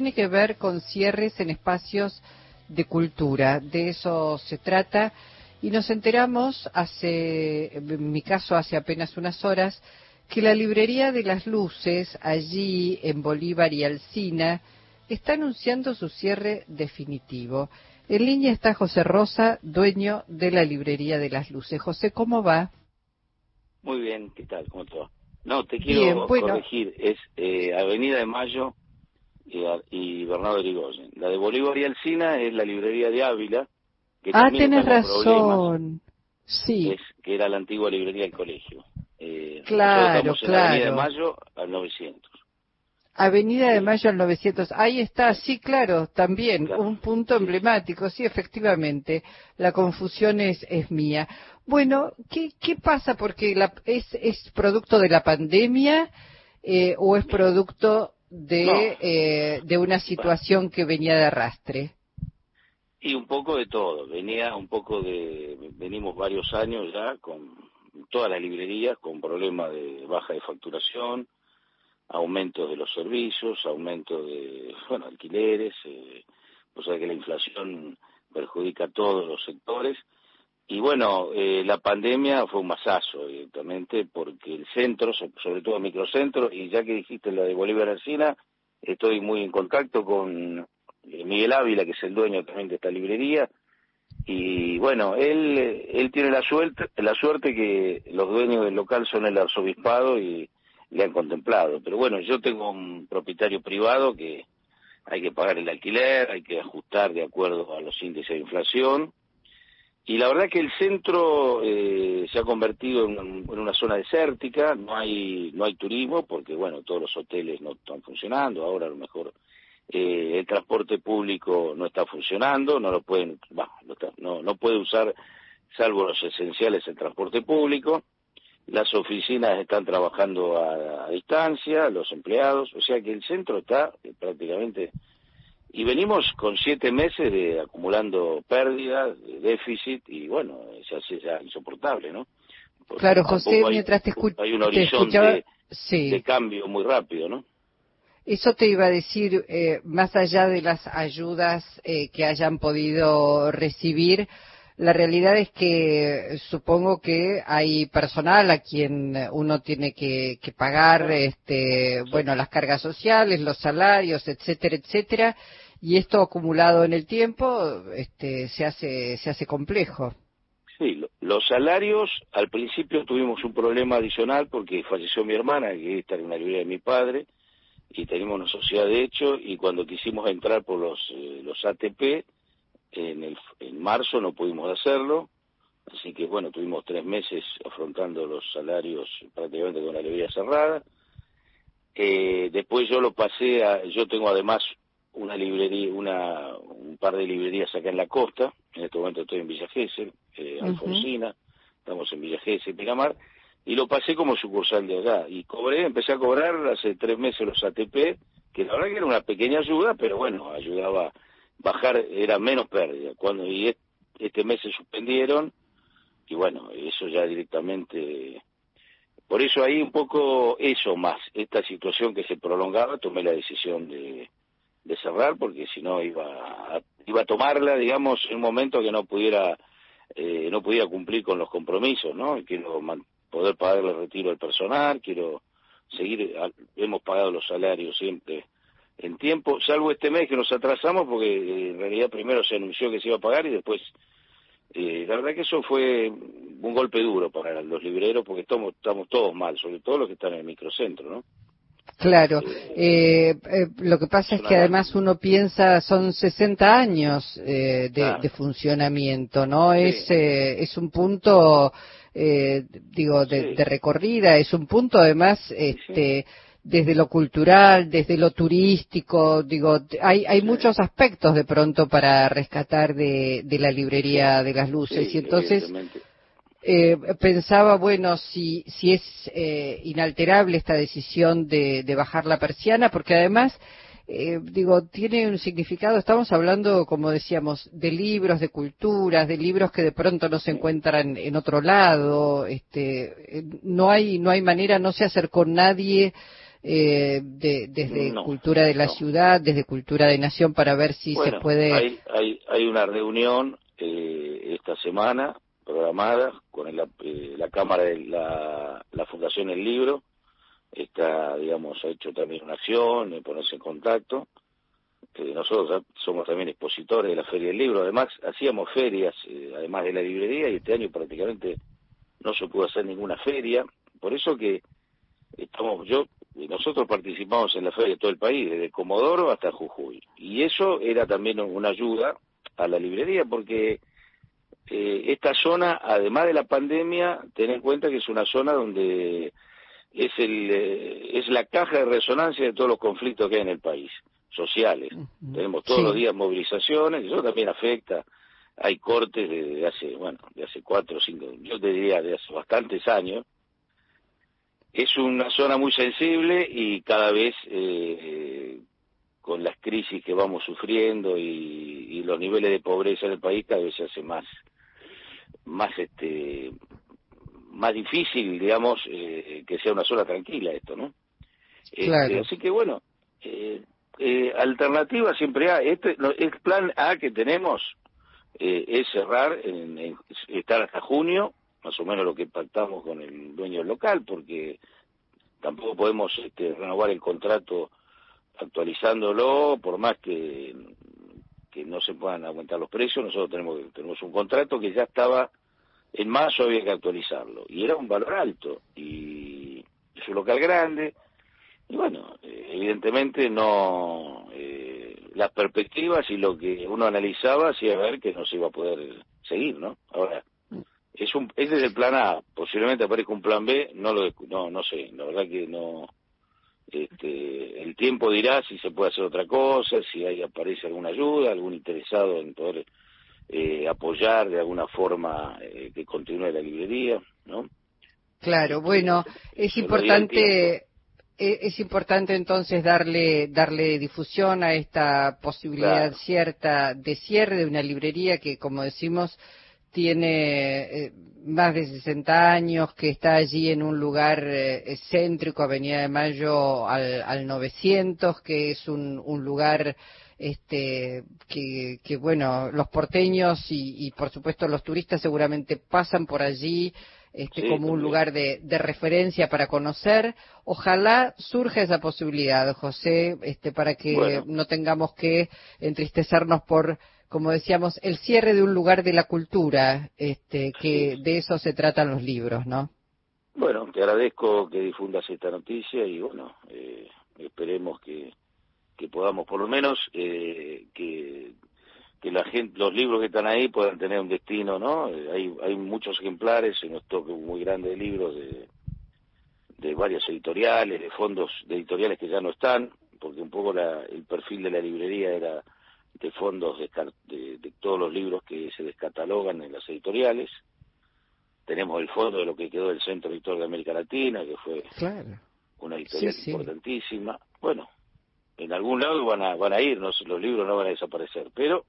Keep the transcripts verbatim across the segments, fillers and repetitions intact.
tiene que ver con cierres en espacios de cultura. De eso se trata. Y nos enteramos hace, en mi caso hace apenas unas horas, que la librería de las Luces, allí en Bolívar y Alsina, está anunciando su cierre definitivo. En línea está José Rosa, dueño de la librería de las Luces. José, ¿cómo va? Muy bien, ¿qué tal? ¿Cómo te va? No, te Bien, quiero bueno. corregir, es eh, Avenida de Mayo y, y Bernardo de Irigoyen. La de Bolívar y Alsina es la librería de Ávila, que Ah, también tenés está con problemas, razón. Sí, es que era la antigua librería del colegio. Eh, nosotros claro, estamos en la Avenida de claro. Mayo al novecientos. Avenida de Eh, Mayo al novecientos. Ahí está, sí, claro, también, claro, un punto sí, sí. emblemático, sí, efectivamente. La confusión es, es mía. Bueno, ¿qué, qué pasa? Porque la, es, es producto de la pandemia eh, o es Mira, producto no, de, eh, de una va. situación que venía de arrastre. Y un poco de todo, venía un poco de, venimos varios años ya con todas las librerías con problemas de baja de facturación, aumentos de los servicios, aumento de, bueno, alquileres, eh, o sea que la inflación perjudica a todos los sectores. Y bueno, eh, la pandemia fue un masazo, evidentemente, porque el centro, so- sobre todo el microcentro, y ya que dijiste la de Bolívar Alsina, estoy muy en contacto con eh, Miguel Ávila, que es el dueño también de esta librería, y bueno, él eh, él tiene la suerte, la suerte que los dueños del local son el arzobispado y le han contemplado. Pero bueno, yo tengo un propietario privado que hay que pagar el alquiler, hay que ajustar de acuerdo a los índices de inflación. Y la verdad que el centro eh, se ha convertido en, en una zona desértica, no hay no hay turismo porque bueno, todos los hoteles no están funcionando, ahora a lo mejor eh, el transporte público no está funcionando, no lo pueden, bah, no, está- no, no puede usar, salvo los esenciales, el transporte público. Las oficinas están trabajando a, a distancia, los empleados, o sea que el centro está eh, prácticamente... Y venimos con siete meses de acumulando pérdidas, de déficit, y bueno, se hace ya insoportable, ¿no? Porque Claro, José, tampoco hay, mientras te, escu- hay un te escuchaba, horizonte de sí. cambio muy rápido, ¿no? Eso te iba a decir, eh, más allá de las ayudas eh, que hayan podido recibir, la realidad es que supongo que hay personal a quien uno tiene que, que pagar, Claro, este, sí. bueno, las cargas sociales, los salarios, etcétera, etcétera, y esto acumulado en el tiempo, este, se hace, se hace complejo. Sí, lo- los salarios, al principio tuvimos un problema adicional porque falleció mi hermana, que está en una librería de mi padre, y teníamos una sociedad de hecho, y cuando quisimos entrar por los, eh, los A T P, en, el, en marzo no pudimos hacerlo, así que bueno, tuvimos tres meses afrontando los salarios prácticamente con la librería cerrada. Eh, después yo lo pasé a, yo tengo además una librería, una, un par de librerías acá en la costa, en este momento estoy en Villa Gesell, eh, Ujú. Alfonsina, estamos en Villa Gesell, Pinamar, y lo pasé como sucursal de allá, y cobré, empecé a cobrar hace tres meses los A T P, que la verdad que era una pequeña ayuda, pero bueno, ayudaba a bajar, era menos pérdida, cuando, y est- este mes se suspendieron, y bueno, eso ya directamente... Por eso ahí un poco eso más, esta situación que se prolongaba, tomé la decisión de, de cerrar porque si no iba a, iba a tomarla, digamos, en un momento que no pudiera eh, no pudiera cumplir con los compromisos, ¿no? Quiero man- poder pagar el retiro del personal, quiero seguir, a- hemos pagado los salarios siempre en tiempo, salvo este mes que nos atrasamos porque eh, en realidad primero se anunció que se iba a pagar y después eh, la verdad que eso fue un golpe duro para los libreros porque estamos, estamos todos mal, sobre todo los que están en el microcentro, ¿no? Claro, Eh, eh, eh, lo que pasa es es una que además lástima. uno piensa, son sesenta años eh, de, Claro, de funcionamiento, ¿no? Es, sí, eh, es un punto, eh, digo, de, sí, de recorrida, es un punto además, sí, sí, este, desde lo cultural, desde lo turístico, digo, t- hay, hay sí, muchos aspectos de pronto para rescatar de, de la sí, librería de las luces y sí, entonces evidentemente. eh, pensaba, bueno, si, si es eh, inalterable esta decisión de, de bajar la persiana, porque además, eh, digo, tiene un significado, estamos hablando, como decíamos, de libros, de culturas, de libros que de pronto no se Sí. encuentran en otro lado, este, eh, no hay, no hay manera, no se acercó nadie eh, de, desde No, Cultura de la no. Ciudad, desde Cultura de Nación, para ver si Bueno, se puede... hay, hay, hay una reunión eh, esta semana programada con el, eh, la Cámara de la, la Fundación El Libro. Está, digamos, ha hecho también una acción de ponerse en contacto. Eh, nosotros somos también expositores de la Feria del Libro. Además, hacíamos ferias, eh, además de la librería, y este año prácticamente no se pudo hacer ninguna feria. Por eso que estamos, yo, nosotros participamos en la feria de todo el país, desde Comodoro hasta Jujuy. Y eso era también una ayuda a la librería, porque eh, esta zona, además de la pandemia, ten en cuenta que es una zona donde es el eh, es la caja de resonancia de todos los conflictos que hay en el país, sociales. Uh-huh. Tenemos todos Sí. los días movilizaciones, y eso también afecta. Hay cortes de, de hace, bueno, de hace cuatro o cinco, yo te diría de hace bastantes años. Es una zona muy sensible y cada vez eh, con las crisis que vamos sufriendo y, y los niveles de pobreza en el país cada vez se hace más, más este, más difícil, digamos, eh, que sea una zona tranquila esto, ¿no? Claro. Este, así que bueno, eh, eh, alternativa siempre hay. Este, no, el plan A que tenemos eh, es cerrar, en, en, estar hasta junio, más o menos lo que pactamos con el dueño del local, porque tampoco podemos este, renovar el contrato actualizándolo, por más que, que no se puedan aumentar los precios. Nosotros tenemos, tenemos un contrato que ya estaba en marzo, había que actualizarlo, y era un valor alto, y es un local grande, y bueno, eh, evidentemente no, eh, las perspectivas y lo que uno analizaba hacía ver que no se iba a poder seguir, ¿no? Ahora, es un, ese es el plan A, posiblemente aparezca un plan B, no lo, no, no sé, la verdad que no, este, el tiempo dirá si se puede hacer otra cosa, si ahí aparece alguna ayuda, algún interesado en poder eh, apoyar de alguna forma eh, que continúe la librería, ¿no? Claro, Este, bueno, es eso lo dirá el tiempo. importante, e- es importante entonces darle darle difusión a esta posibilidad Claro. cierta de cierre de una librería que, como decimos, tiene eh, más de sesenta años, que está allí en un lugar eh, céntrico, Avenida de Mayo al, al novecientos, que es un, un lugar este que, que, bueno, los porteños y, y, por supuesto, los turistas seguramente pasan por allí este Sí, como un también. lugar de, de referencia para conocer. Ojalá surja esa posibilidad, José, este para que Bueno, no tengamos que entristecernos por, como decíamos, el cierre de un lugar de la cultura, este que sí. de eso se tratan los libros, ¿no? Bueno, te agradezco que difundas esta noticia y bueno, eh, esperemos que, que podamos por lo menos eh, que que la gente, los libros que están ahí puedan tener un destino, ¿no? Eh, hay hay muchos ejemplares en un stock muy grande de libros de de varias editoriales, de fondos de editoriales que ya no están, porque un poco la, el perfil de la librería era de fondos de, de, de todos los libros que se descatalogan en las editoriales. Tenemos el fondo de lo que quedó del Centro Editor de América Latina, que fue Claro. una Sí, editorial sí. importantísima. Bueno, en algún lado van a van a ir, no, los libros no van a desaparecer, pero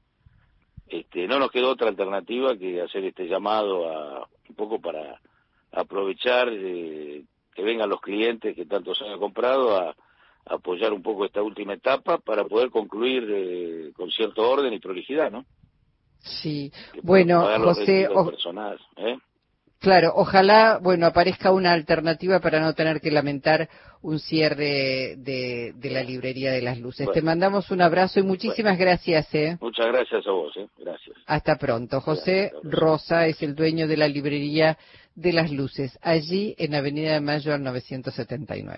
este, no nos quedó otra alternativa que hacer este llamado a un poco para aprovechar eh, que vengan los clientes que tanto se han comprado a, a apoyar un poco esta última etapa para poder concluir eh, con cierto orden y prolijidad, ¿no? Sí. Que puedan Bueno, pagar los José, retiros o- personales, ¿eh? claro, ojalá, bueno, aparezca una alternativa para no tener que lamentar un cierre de, de la Bueno, librería de las Luces. Te bueno, mandamos un abrazo y bueno. muchísimas gracias, ¿eh? Muchas gracias a vos, ¿eh? Gracias. Hasta pronto. Gracias, José hasta la próxima. Rosa es el dueño de la librería de las Luces, allí en Avenida de Mayo al novecientos setenta y nueve.